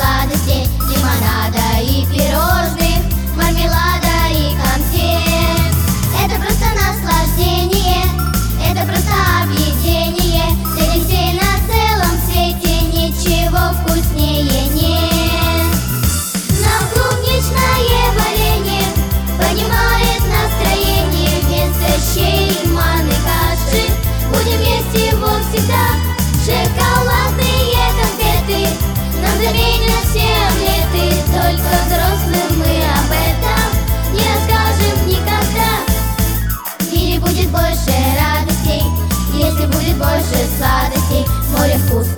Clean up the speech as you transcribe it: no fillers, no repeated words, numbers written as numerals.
сладостей, лимонада и пирожных, мармелада и конфет. Это просто наслаждение, это просто объедение. Среди всей на целом свете ничего вкуснее нет. Нам клубничное варенье поднимает настроение. Вместо щей и манной каши будем есть его всегда. Шоколадные конфеты нам заменят все омлеты. Только взрослым мы об этом не расскажем никогда. В мире будет больше радостей, если будет больше сладостей. Море вкусных